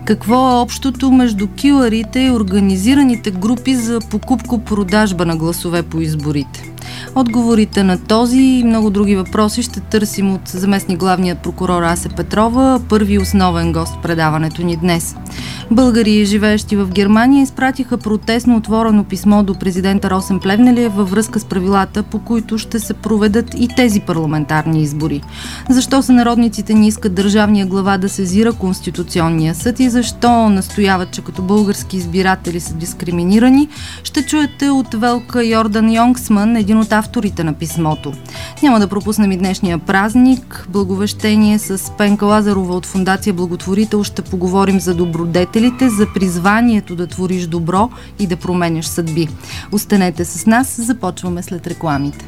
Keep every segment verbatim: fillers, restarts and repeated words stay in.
Какво е общото между килърите и организираните групи за покупко-продажба на гласове по изборите? Отговорите на този и много други въпроси ще търсим от заместник главният прокурор Ася Петрова, първи основен гост в предаването ни днес. Българи, живеещи в Германия, изпратиха протестно отворено писмо до президента Росен Плевнелиев във връзка с правилата, по които ще се проведат и тези парламентарни избори. Защо сънародниците ни искат държавния глава да сезира Конституционния съд и защо настояват, че като български избиратели са дискриминирани, ще чуете от Велка Йордан Йонгсман, един от авторите на писмото. Няма да пропуснем и днешния празник. Благовещение с Пенка Лазарова от Фондация Благотворител ще поговорим за добродетелите, за призванието да твориш добро и да променяш съдби. Останете с нас, започваме след рекламите.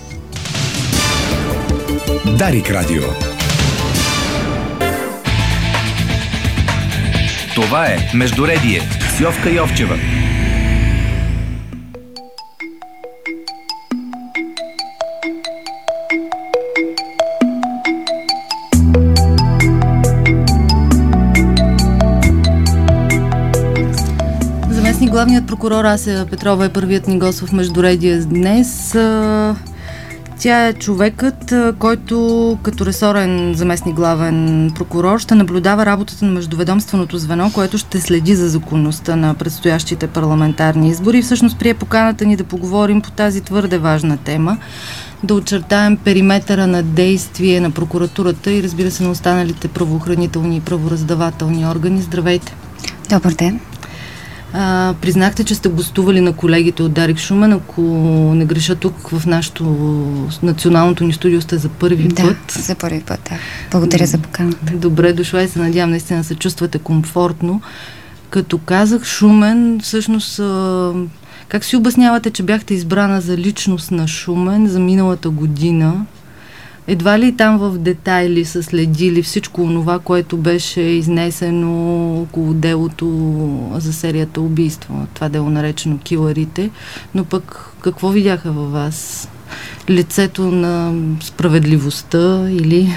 Дарик Радио. Това е Междуредие с Йовка Йовчева. Главният прокурор Ася Петрова е първият ни гост в Междуредие днес. Тя е човекът, който като ресорен заместник главен прокурор ще наблюдава работата на междуведомственото звено, което ще следи за законността на предстоящите парламентарни избори. Всъщност прие поканата ни да поговорим по тази твърде важна тема, да очертаем периметъра на действие на прокуратурата и разбира се на останалите правоохранителни и правораздавателни органи. Здравейте! Добър ден! А, признахте, че сте гостували на колегите от Дарик Шумен. Ако не греша, тук в нашото националното ни студио сте за първи да, път. Да, за първи път, да. Благодаря за поканата. Добре дошла и се надявам наистина се чувствате комфортно. Като казах Шумен, всъщност а, как си обяснявате, че бяхте избрана за личност на Шумен за миналата година? Едва ли там в детайли са следили всичко онова, което беше изнесено около делото за серията убийства, това дело наречено килърите, но пък какво видяха във вас? Лицето на справедливостта или...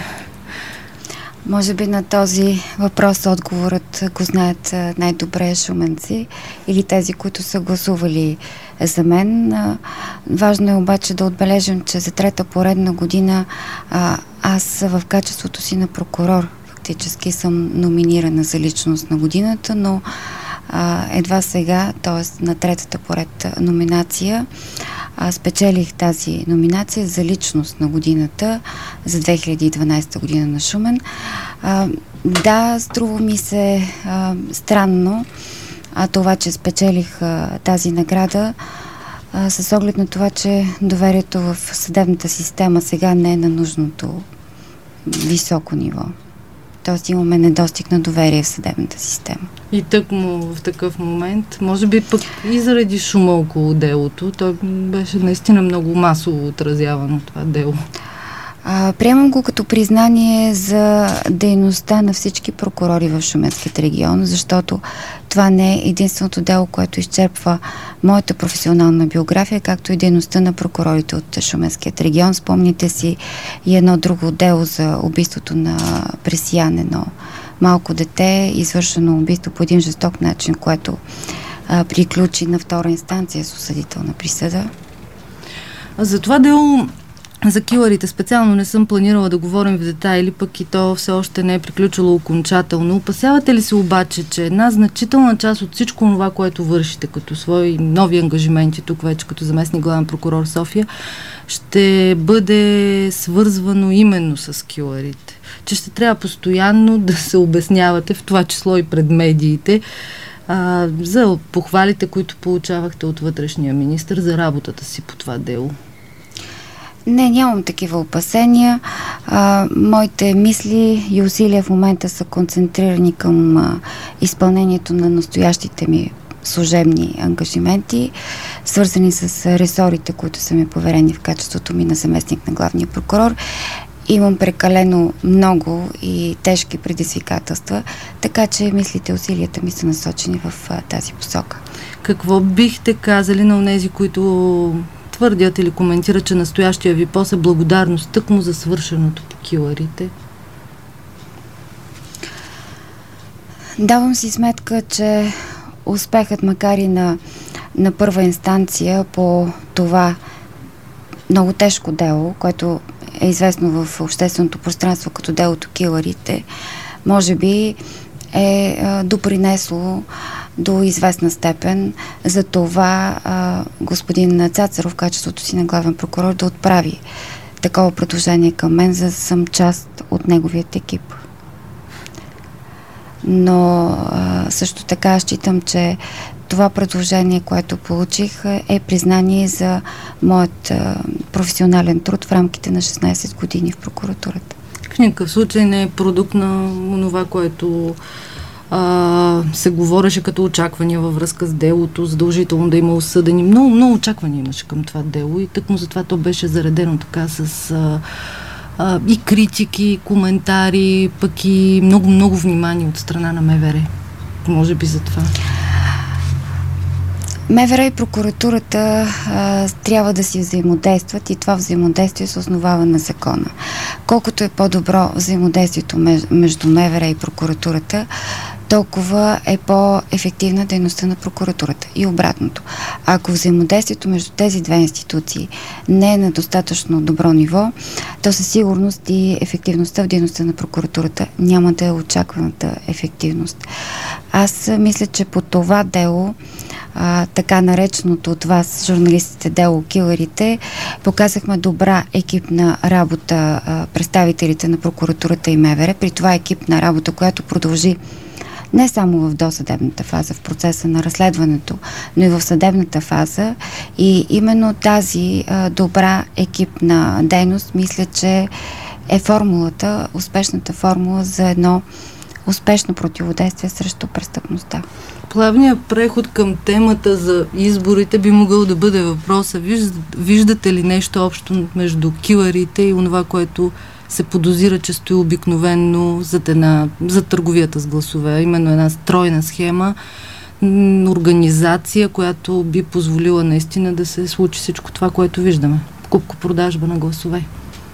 Може би на този въпрос отговорът го знаят най-добре шуменци или тези, които са гласували за мен. Важно е обаче да отбележим, че за трета поредна година аз в качеството си на прокурор фактически съм номинирана за личност на годината, но едва сега, т.е. на третата поред номинация, аз спечелих тази номинация за личност на годината за две хиляди и дванадесета година на Шумен. А, да, струва ми се а, странно а, това, че спечелих а, тази награда а, с оглед на това, че доверието в съдебната система сега не е на нужното високо ниво. Тоест имаме недостиг на доверие в съдебната система. И тъкмо в такъв момент, може би пък и заради шума около делото, той беше наистина много масово отразявано това дело. А, приемам го като признание за дейността на всички прокурори в Шуменският регион, защото това не е единственото дело, което изчерпва моята професионална биография, както и дейността на прокурорите от Шуменският регион. Спомните си и едно друго дело за убийството на Пресиян, едно малко дете, извършено убийство по един жесток начин, което а, приключи на втора инстанция с осъдителна присъда. За това дело за килърите специално не съм планирала да говорим в детайли, пък и то все още не е приключило окончателно. Опасявате ли се обаче, че една значителна част от всичко това, което вършите като свои нови ангажименти, тук вече като заместник главен прокурор София, ще бъде свързвано именно с килърите? Че ще трябва постоянно да се обяснявате, в това число и пред медиите, а, за похвалите, които получавахте от вътрешния министър за работата си по това дело? Не, нямам такива опасения. А, моите мисли и усилия в момента са концентрирани към а, изпълнението на настоящите ми служебни ангажименти, свързани с ресорите, които са ми поверени в качеството ми на заместник на главния прокурор. Имам прекалено много и тежки предизвикателства, така че мислите, усилията ми са насочени в а, тази посока. Какво бихте казали на онези, които твърдят или коментират, че настоящия ви пост е благодарност тъкмо за свършеното по килърите? Давам си сметка, че успехът, макар и на, на първа инстанция по това много тежко дело, което е известно в общественото пространство като делото Килърите, може би е а, допринесло до известна степен за това а, господин Цацаров, в качеството си на главен прокурор, да отправи такова предложение към мен, за да съм част от неговият екип. Но а, също така считам, че това предложение, което получих, е признание за моят а, професионален труд в рамките на шестнайсет години в прокуратурата. В никакъв случай не е продукт на това, което а, се говореше като очаквания във връзка с делото, задължително да има осъдени. Много, много очаквания имаше към това дело и тъкмо затова то беше заредено така с а, а, и критики, и коментари, пък и много-много внимание от страна на МВР. Може би за това. МВР и прокуратурата а, трябва да си взаимодействат и това взаимодействие се основава на закона. Колкото е по-добро взаимодействието между МВР и прокуратурата, толкова е по-ефективна дейността на прокуратурата. И обратното. Ако взаимодействието между тези две институции не е на достатъчно добро ниво, то със сигурност и ефективността в дейността на прокуратурата няма да е очакваната ефективност. Аз мисля, че по това дело, а, така нареченото от вас, журналистите, дело Килърите, показахме добра екипна работа, а, представителите на прокуратурата и МВР. При това екипна работа, която продължи не само в досъдебната фаза, в процеса на разследването, но и в съдебната фаза. И именно тази а, добра екипна дейност, мисля, че е формулата, успешната формула за едно успешно противодействие срещу престъпността. Плавният преход към темата за изборите би могъл да бъде въпроса. Виждате ли нещо общо между килърите и онова, което се подозира, че стои обикновенно зад, една, зад търговията с гласове? Именно една стройна схема, организация, която би позволила наистина да се случи всичко това, което виждаме. Покупко-продажба на гласове.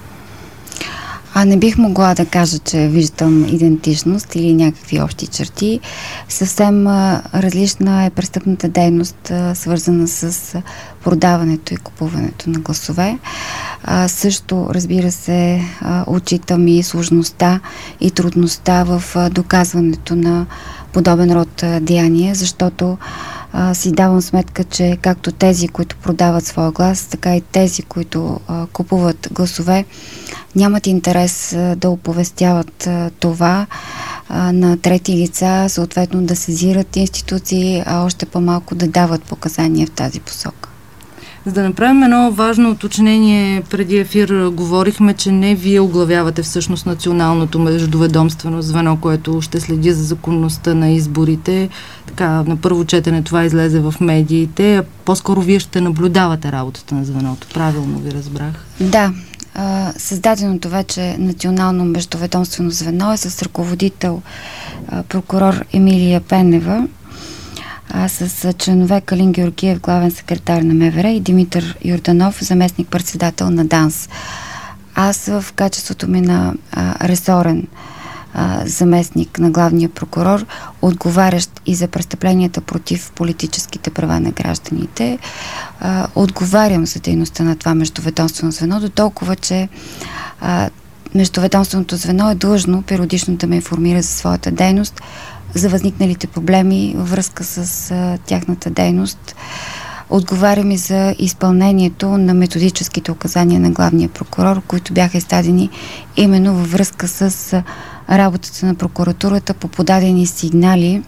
А не бих могла да кажа, че виждам идентичност или някакви общи черти. Съвсем а, различна е престъпната дейност, а, свързана с а, продаването и купуването на гласове. А, също, разбира се, а, отчитам и сложността и трудността в а, доказването на подобен род а, деяния, защото а, си давам сметка, че както тези, които продават своя глас, така и тези, които а, купуват гласове, нямат интерес а, да оповестяват а, това а, на трети лица, съответно да сезират институции, а още по-малко да дават показания в тази посока. За да направим едно важно уточнение, преди ефир говорихме, че не вие оглавявате всъщност националното междуведомствено звено, което ще следи за законността на изборите. Така, на първо четене това излезе в медиите, а по-скоро вие ще наблюдавате работата на звеното. Правилно ви разбрах? Да. Създаденото вече национално междуведомствено звено е с ръководител прокурор Емилия Пенева, а с членове Калин Георгиев, главен секретар на МВР, и Димитър Йорданов, заместник-председател на ДАНС. Аз в качеството ми на а, ресорен а, заместник на главния прокурор, отговарящ и за престъпленията против политическите права на гражданите, а, отговарям за дейността на това междуведомствено звено, до толкова, че а, междуведомственото звено е длъжно периодично да ме информира за своята дейност, за възникналите проблеми във връзка с а, тяхната дейност. Отговарям и за изпълнението на методическите указания на главния прокурор, които бяха издадени именно във връзка с а, работата на прокуратурата по подадени сигнали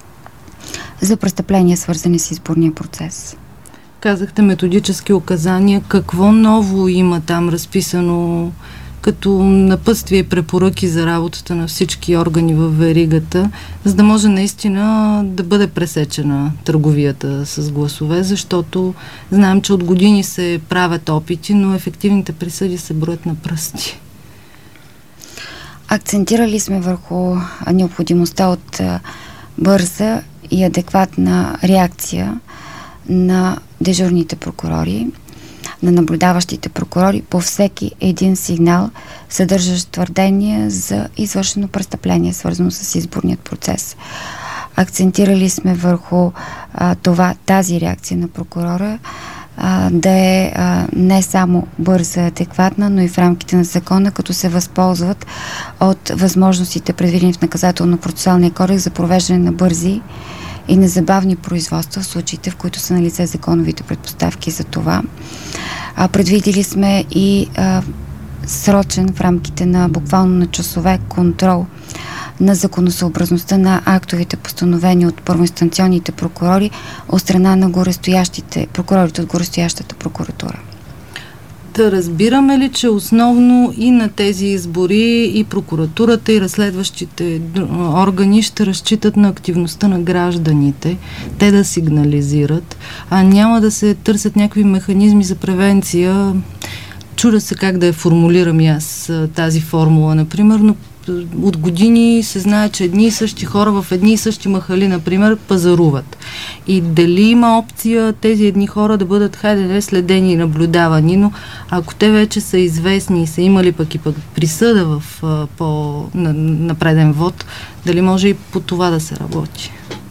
за престъпления, свързани с изборния процес. Казахте методически указания. Какво ново има там разписано като напътствие и препоръки за работата на всички органи във веригата, за да може наистина да бъде пресечена търговията с гласове, защото знаем, че от години се правят опити, но ефективните присъди се броят на пръсти. Акцентирали сме върху необходимостта от бърза и адекватна реакция на дежурните прокурори. на наблюдаващите прокурори по всеки един сигнал, съдържащ твърдение за извършено престъпление, свързано с изборният процес. Акцентирали сме върху а, това, тази реакция на прокурора а, да е а, не само бърза, адекватна, но и в рамките на закона, като се възползват от възможностите, предвидени в наказателно-процесуалния кодекс за провеждане на бързи и незабавни производства в случаите, в които са налице законовите предпоставки за това. А, предвидели сме и а, срочен в рамките на буквално на часове контрол на законосъобразността на актовите, постановени от първоинстанционните прокурори от страна на горестоящите, прокурорите от горестоящата прокуратура. Да разбираме ли, че основно и на тези избори и прокуратурата, и разследващите органи ще разчитат на активността на гражданите, те да сигнализират, а няма да се търсят някакви механизми за превенция? Чудя се как да я формулирам и аз тази формула, например, но от години се знае, че едни и същи хора в едни и същи махали, например, пазаруват. И дали има опция тези едни хора да бъдат, хайде, не следени и наблюдавани, но ако те вече са известни и са имали пък и пък присъда в а, по-напреден вод, дали може и по това да се работи?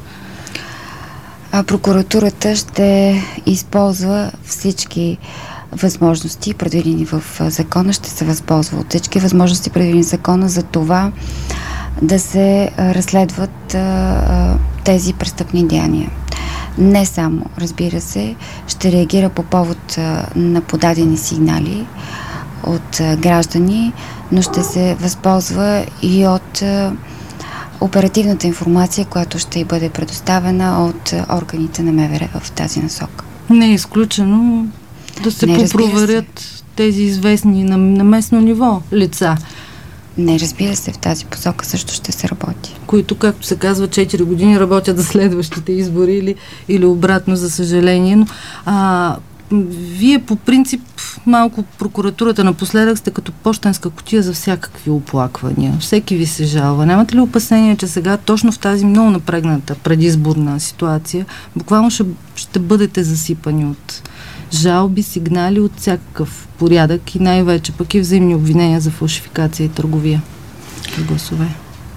А прокуратурата ще използва всички възможности, предвидени в закона, ще се възползва от всички възможности, предвидени в закона, за това да се разследват а, тези престъпни деяния. Не само, разбира се, ще реагира по повод а, на подадени сигнали от а, граждани, но ще се възползва и от а, оперативната информация, която ще й бъде предоставена от а, органите на МВР в тази насока. Не е изключено да се не, попроверят се. тези известни на, на местно ниво лица. Не, разбира се, в тази посока също ще се работи. Които, както се казва, четири години работят за следващите избори или, или обратно, за съжаление. Но, а, вие по принцип малко прокуратурата напоследък сте като пощенска кутия за всякакви оплаквания. Всеки ви се жалва. Нямате ли опасение, че сега точно в тази много напрегната предизборна ситуация буквално ще, ще бъдете засипани от жалби, сигнали от всякакъв порядък и най-вече пък и взаимни обвинения за фалшификация и търговия с гласове?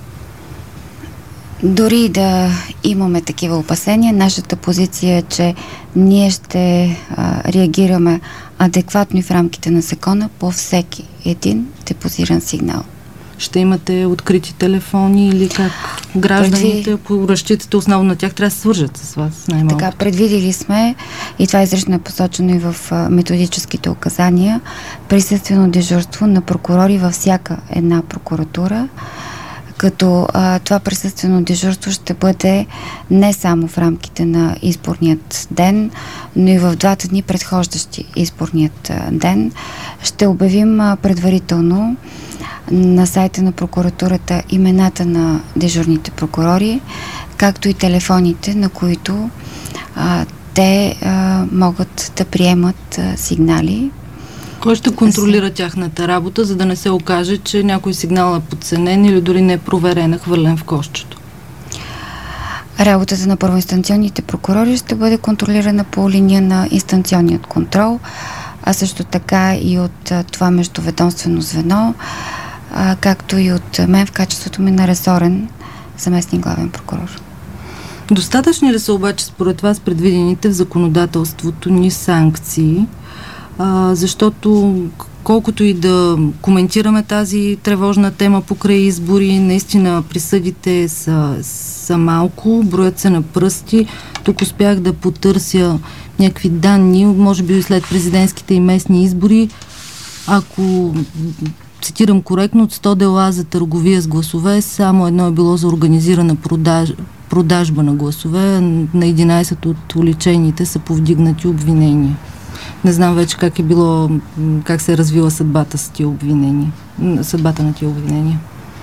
Дори да имаме такива опасения, нашата позиция е, че ние ще а, реагираме адекватно и в рамките на закона по всеки един депозиран сигнал. Ще имате открити телефони или как гражданите, Предви... ако разчитате основно на тях, трябва да се свържат с вас най-малко? Така, предвидили сме, и това изрично е посочено и в а, методическите указания, присъствено дежурство на прокурори във всяка една прокуратура, като а, това присъствено дежурство ще бъде не само в рамките на изборният ден, но и в двата дни предхождащи изборният а, ден. Ще обявим а, предварително на сайта на прокуратурата имената на дежурните прокурори, както и телефоните, на които а, те а, могат да приемат а, сигнали. Кой ще контролира тяхната работа, за да не се окаже, че някой сигнал е подценен или дори не е проверен, хвърлен в кошчето? Работата на първоинстанционните прокурори ще бъде контролирана по линия на инстанционният контрол, а също така и от а, това междуведомствено звено, а, както и от мен в качеството ми на ресорен заместник главен прокурор. Достатъчни ли са обаче според вас предвидените в законодателството ни санкции? А, защото колкото и да коментираме тази тревожна тема покрай избори, наистина присъдите са, са малко, броят се на пръсти. Тук успях да потърся някакви данни, може би след президентските и местни избори. Ако цитирам коректно, от сто дела за търговия с гласове, само едно е било за организирана продаж, продажба на гласове, на единайсет от уличените са повдигнати обвинения. Не знам вече как е било, как се е развила съдбата с тия обвинения. Съдбата на тия обвинения.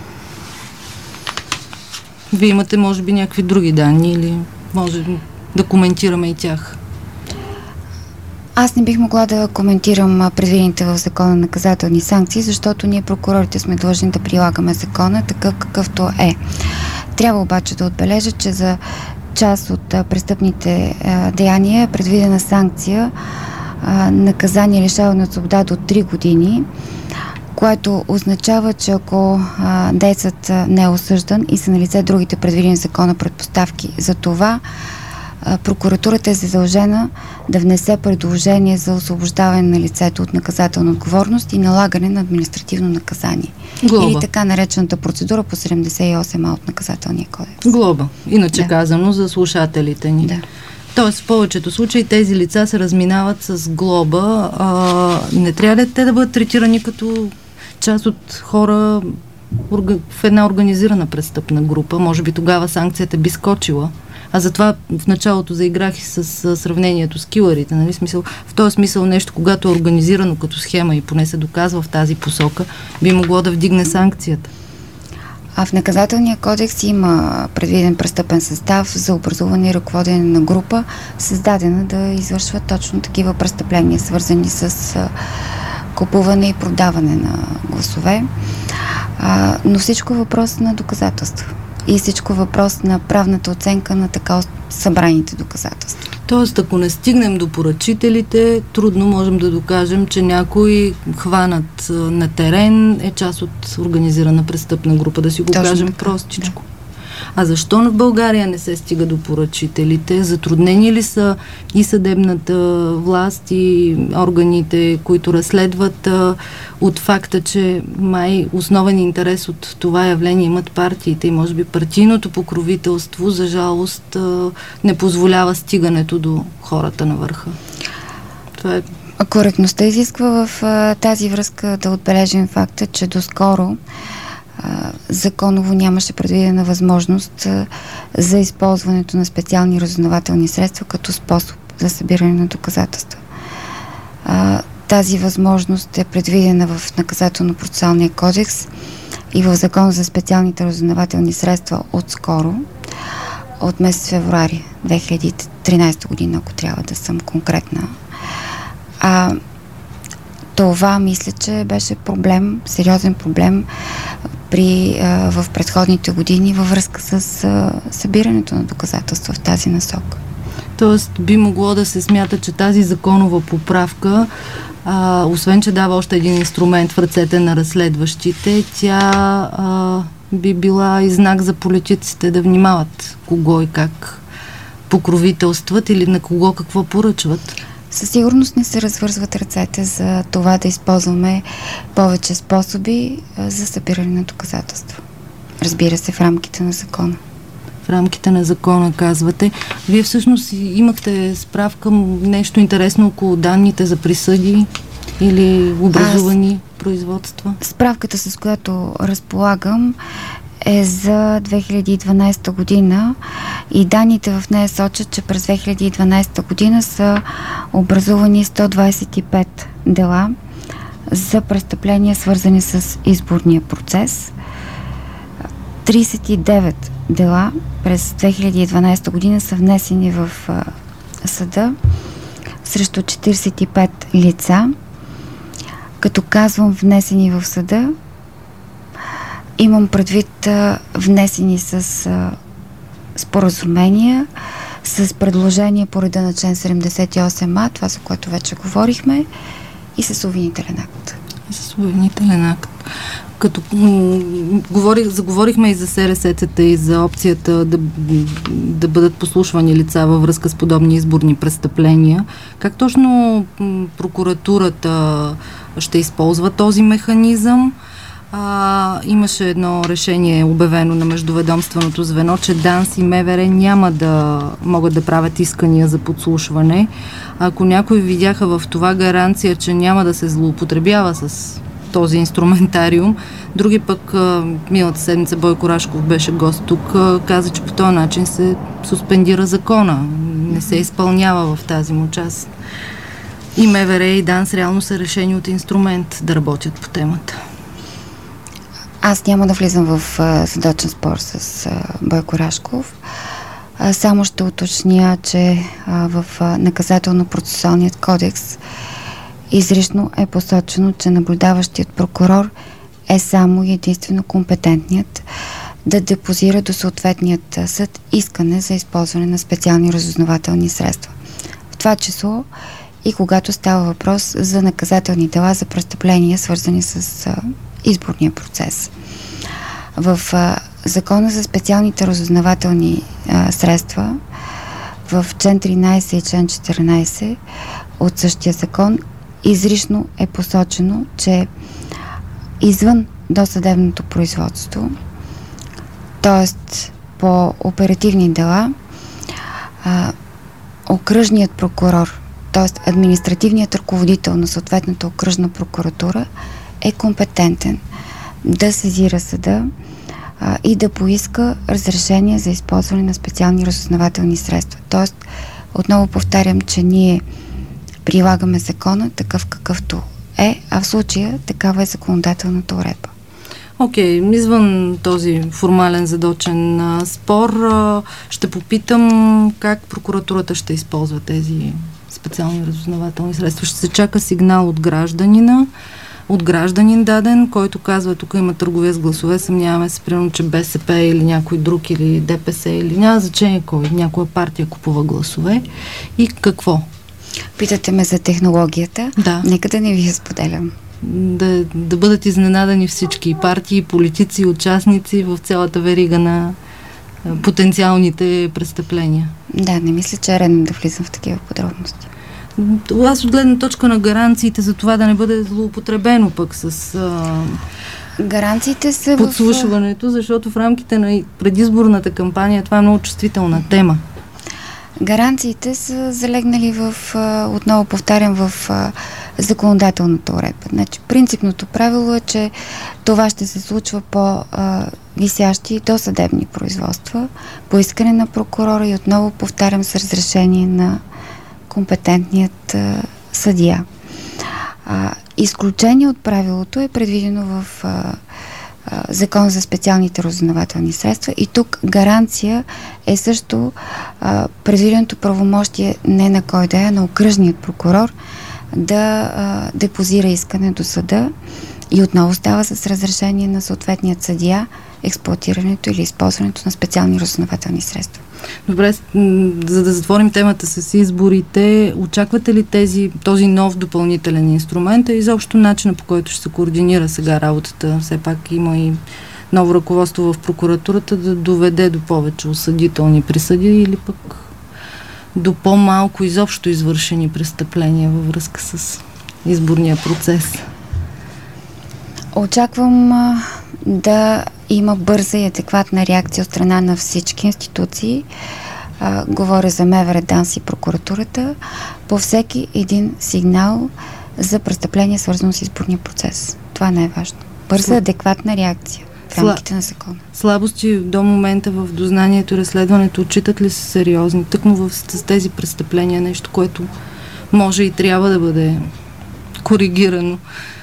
Вие имате, може би, някакви други данни или може да коментираме и тях? Аз не бих могла да коментирам предвидените в закона наказателни санкции, защото ние, прокурорите, сме длъжни да прилагаме закона такъв какъвто е. Трябва обаче да отбележа, че за част от а, престъпните а, деяния е предвидена санкция а, наказание лишаване от свобода до три години, което означава, че ако а, дейцът не е осъждан и са налице другите предвидени в закона предпоставки за това, а, прокуратурата е задължена да внесе предложение за освобождаване на лицето от наказателна отговорност и налагане на административно наказание. Глоба. Или така наречената процедура по седемдесет и осем а от наказателния кодекс. Глоба. Иначе да. казано за слушателите ни. Да. Тоест, в повечето случаи тези лица се разминават с глоба. А, не трябва ли те да бъдат третирани като част от хора в една организирана престъпна група? Може би тогава санкцията би скочила. А затова в началото заиграх и с, с сравнението с килърите. Нали? Смисъл, в този смисъл нещо, когато е организирано като схема и поне се доказва в тази посока, би могло да вдигне санкцията. А в наказателния кодекс има предвиден престъпен състав за образуване и ръководене на група, създадена да извършва точно такива престъпления, свързани с а, купуване и продаване на гласове. А, но всичко е въпрос на доказателства. И всичко е въпрос на правната оценка на така събраните доказателства. Тоест, ако не стигнем до поръчителите, трудно можем да докажем, че някой хванат на терен е част от организирана престъпна група, да си го Точно кажем така, простичко. Да. А защо в България не се стига до поръчителите? Затруднени ли са и съдебната власт, и органите, които разследват, а, от факта, че май основен интерес от това явление имат партиите и може би партийното покровителство, за жалост, а, не позволява стигането до хората на върха? Това е... Коректността изисква в а, тази връзка да отбележим факта, че доскоро законово нямаше предвидена възможност а, за използването на специални разузнавателни средства като способ за събиране на доказателства. А, тази възможност е предвидена в наказателно-процесуалния кодекс и в Закон за специалните разузнавателни средства отскоро, от месец февруари две хиляди и тринадесета година, ако трябва да съм конкретна. А, това, мисля, че беше проблем, сериозен проблем при, а, в предходните години във връзка с а, събирането на доказателства в тази насока. Тоест, би могло да се смята, че тази законова поправка, а, освен че дава още един инструмент в ръцете на разследващите, тя а, би била и знак за политиците да внимават кого и как покровителстват или на кого какво поръчват. Със сигурност не се развързват ръцете за това да използваме повече способи а, за събиране на доказателства. Разбира се, в рамките на закона. В рамките на закона, казвате. Вие всъщност имахте справка, нещо интересно около данните за присъди или образувани Аз... производства? Справката, с която разполагам, е за две хиляди и дванадесета година и данните в нея сочат, че през две хиляди и дванадесета година са образувани сто двадесет и пет дела за престъпления, свързани с изборния процес. тридесет и девет дела през две хиляди и дванадесета година са внесени в а, съда срещу четиридесет и пет лица. Като казвам внесени в съда, имам предвид а, внесени с а, споразумения, с предложения по реда на член седемдесет и осем а, това за което вече говорихме, и с обвинителен акт. И с обвинителен акт. Като м- говорих, заговорихме и за СРС-тата и за опцията да, да бъдат послушвани лица във връзка с подобни изборни престъпления. Как точно м- прокуратурата ще използва този механизъм? А, имаше едно решение, обявено на междуведомственото звено, че ДАНС и МВР няма да могат да правят искания за подслушване. Ако някои видяха в това гаранция, че няма да се злоупотребява с този инструментариум, други пък, миналата седмица Бойко Рашков беше гост тук, каза, че по този начин се суспендира закона. Не се изпълнява в тази му част. И МВР и ДАНС реално са решени от инструмент да работят по темата. Аз няма да влизам в а, задочен спор с а, Бойко Рашков. А, само ще уточня, че а, в а, наказателно-процесуалният кодекс изрично е посочено, че наблюдаващият прокурор е само и единствено компетентният да депозира до съответният съд искане за използване на специални разузнавателни средства. В това число и когато става въпрос за наказателни дела за престъпления, свързани с а, изборния процес. В а, Закона за специалните разузнавателни а, средства, в член тринайсет и член четиринайсет от същия закон, изрично е посочено, че извън досъдебното производство, т.е. по оперативни дела, а, окръжният прокурор, т.е. административният ръководител на съответната окръжна прокуратура е компетентен да сезира съда а, и да поиска разрешение за използване на специални разузнавателни средства. Тоест, отново повтарям, че ние прилагаме закона такъв какъвто е, а в случая такава е законодателната уредба. Окей, okay, извън този формален задочен а, спор, а, ще попитам как прокуратурата ще използва тези специални разузнавателни средства. Ще се чака сигнал от гражданина, от гражданин даден, който казва, тук има търговия с гласове, съмняваме се, примерно, че БСП или някой друг, или ДПС, или няма значение кой, някоя партия купува гласове. И какво? Питате ме за технологията. Да. Нека да не ви я споделям. Да, да бъдат изненадани всички партии, политици, участници в цялата верига на потенциалните престъпления. Да, не мисля, че е редно да влизам в такива подробности. Аз от гледна точка на гаранциите за това да не бъде злоупотребено пък с а, гаранциите са подслушването, в... защото в рамките на предизборната кампания това е много чувствителна тема. Гаранциите са залегнали в, отново повтарям, в законодателната уредба. Значи, принципното правило е, че това ще се случва по а, висящи досъдебни производства, по искане на прокурора и отново повтарям с разрешение на компетентният а, съдия. А, изключение от правилото е предвидено в а, а, Закон за специалните разузнавателни средства и тук гаранция е също а, предвиденото правомощие не на кой да е, на окръжният прокурор да а, депозира искане до съда и отново става с разрешение на съответният съдия експлоатирането или използването на специални разузнавателни средства. Добре, за да затворим темата с изборите, очаквате ли тези, този нов допълнителен инструмент, а изобщо начина, по който ще се координира сега работата? Все пак има и ново ръководство в прокуратурата, да доведе до повече осъдителни присъди или пък до по-малко изобщо извършени престъпления във връзка с изборния процес? Очаквам а, да има бърза и адекватна реакция от страна на всички институции. А, говоря за МВР, ДАНС и прокуратурата по всеки един сигнал за престъпление, свързано с изборния процес. Това е най-важно. Бърза, адекватна реакция в рамките на закона. Слабости до момента в дознанието и разследването отчитат ли се сериозни? Тъкмо в, с тези престъпления, нещо, което може и трябва да бъде коригирано.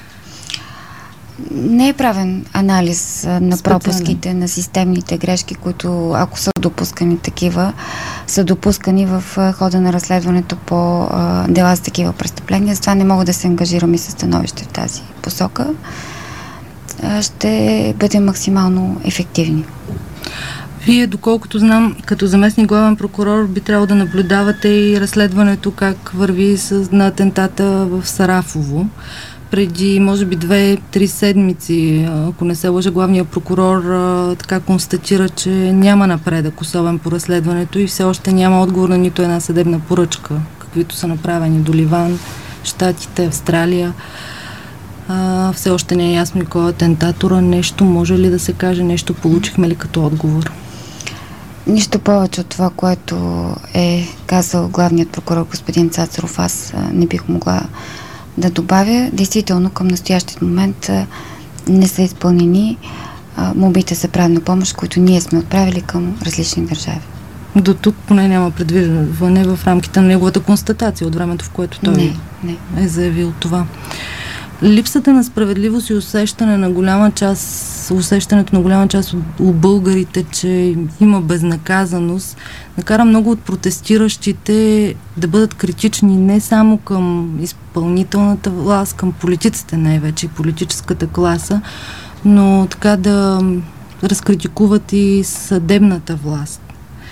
Не е правен анализ а, на Специален. пропуските, на системните грешки, които, ако са допускани такива, са допускани в а, хода на разследването по а, дела с такива престъпления. Затова не мога да се ангажирам и със становище в тази посока. А, ще бъдем максимално ефективни. Вие, доколкото знам, като заместник главен прокурор би трябвало да наблюдавате и разследването как върви с, на атентата в Сарафово. Преди, може би, две-три седмици, ако не се лъжа, главният прокурор а, така констатира, че няма напредък, особен по разследването и все още няма отговор на нито една съдебна поръчка, каквито са направени до Ливан, Щатите, Австралия. А, все още не е ясно и кой е атентатора. Нещо може ли да се каже, нещо получихме ли като отговор? Нищо повече от това, което е казал главният прокурор господин Цацаров, аз не бих могла да добавя. Действително към настоящия момент а, не са изпълнени а, молбите за правна помощ, които ние сме отправили към различни държави. До тук поне няма предвиждане в рамките на неговата констатация от времето, в което той не, не. е заявил това. Липсата на справедливост и усещане на голяма част, усещането на голяма част от, от българите, че има безнаказаност, накара много от протестиращите да бъдат критични не само към изпълнителната власт, към политиците най-вече и политическата класа, но така да разкритикуват и съдебната власт.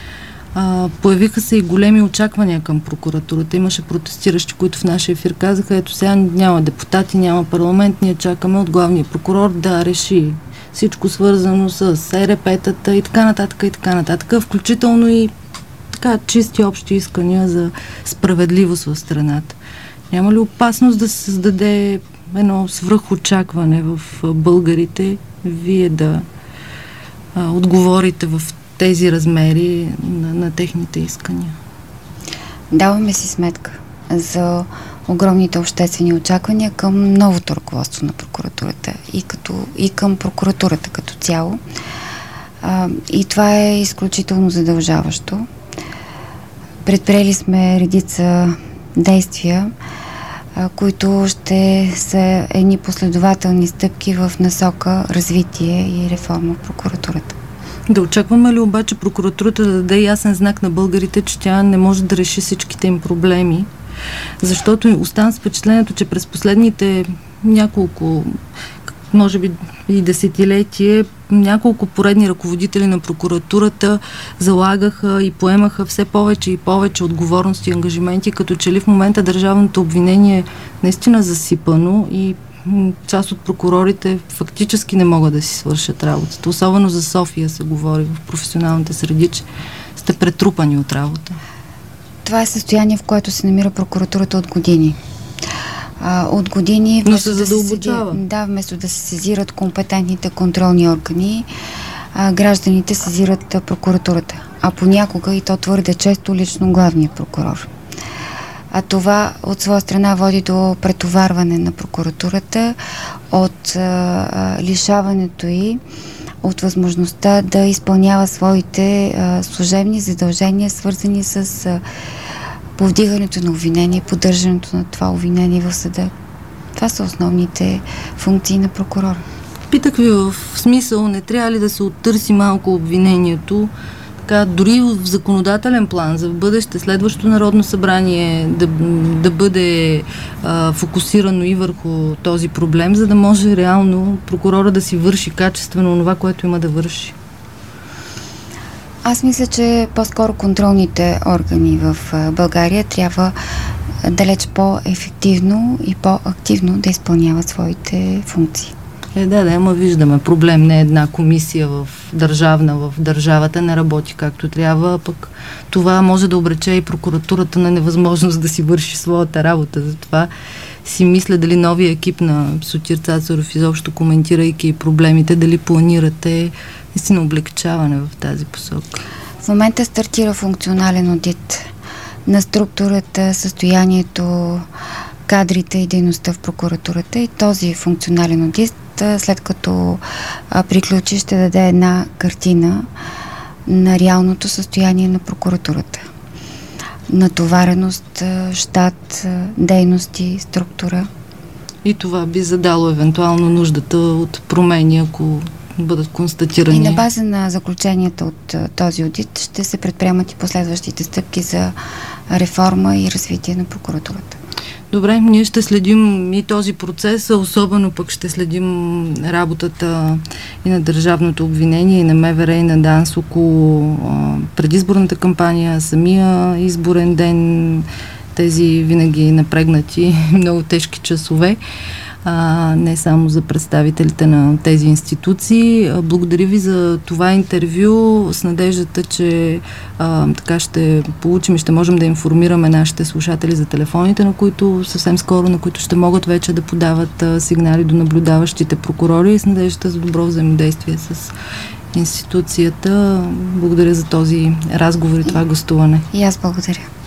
А, появиха се и големи очаквания към прокуратурата. Имаше протестиращи, които в нашия ефир казаха, ето сега няма депутати, няма парламент, ние чакаме от главния прокурор да реши всичко свързано с е ер пе-тата и така нататък и така нататък, включително и така чисти общи искания за справедливост в страната. Няма ли опасност да се създаде едно свръхочакване в българите, вие да а, отговорите в тези размери на, на техните искания? Даваме си сметка за огромните обществени очаквания към новото ръководство на прокуратурата и, като, и към прокуратурата като цяло. А, и това е изключително задължаващо. Предприели сме редица действия, а, които ще са едни последователни стъпки в насока развитие и реформа в прокуратурата. Да очакваме ли обаче прокуратурата да даде ясен знак на българите, че тя не може да реши всичките им проблеми? Защото остана с впечатлението, че през последните няколко, може би и десетилетие, няколко поредни ръководители на прокуратурата залагаха и поемаха все повече и повече отговорности и ангажименти, като че ли в момента държавното обвинение е наистина засипано и част от прокурорите фактически не могат да си свършат работата. Особено за София се говори в професионалните среди, че сте претрупани от работа. Това е състояние, в което се намира прокуратурата от години. А, от години... Но се задълбочава. Да, да, вместо да се сезират компетентните контролни органи, а, гражданите сезират а, прокуратурата. А понякога, и то твърде често, лично главния прокурор. А това от своя страна води до претоварване на прокуратурата, от а, лишаването й от възможността да изпълнява своите а, служебни задължения, свързани с а, повдигането на обвинение, поддържането на това обвинение в съда. Това са основните функции на прокурора. Питах ви в смисъл, не трябва ли да се оттърси малко обвинението, така, дори в законодателен план за в бъдеще, следващото Народно събрание да, да бъде а, фокусирано и върху този проблем, за да може реално прокурора да си върши качествено това, което има да върши? Аз мисля, че по-скоро контролните органи в България трябва далеч по-ефективно и по-активно да изпълняват своите функции. Е, да, да, ама виждаме проблем. Не една комисия в държавна, в държавата не работи както трябва, пък това може да обрече и прокуратурата на невъзможност да си върши своята работа. Затова си мисля дали новия екип на Сотир Цацаров, изобщо коментирайки проблемите, дали планирате наистина облегчаване в тази посока. В момента стартира функционален одит на структурата, състоянието, кадрите и дейността в прокуратурата, и този функционален одит, след като а, приключи, ще даде една картина на реалното състояние на прокуратурата. Натовареност, щат, дейности, структура. И това би задало евентуално нуждата от промени, ако бъдат констатирани. И на база на заключенията от този одит ще се предприемат и последващите стъпки за реформа и развитие на прокуратурата. Добре, ние ще следим и този процес, особено пък ще следим работата и на държавното обвинение, и на М В Р, и на ДАНС около а, предизборната кампания, самия изборен ден, тези винаги напрегнати, много тежки часове. А, не само за представителите на тези институции. А, благодаря ви за това интервю с надеждата, че а, така ще получим и ще можем да информираме нашите слушатели за телефоните, на които съвсем скоро, на които ще могат вече да подават а, сигнали до наблюдаващите прокурори, и с надеждата за добро взаимодействие с институцията. Благодаря за този разговор и това гостуване. И аз благодаря.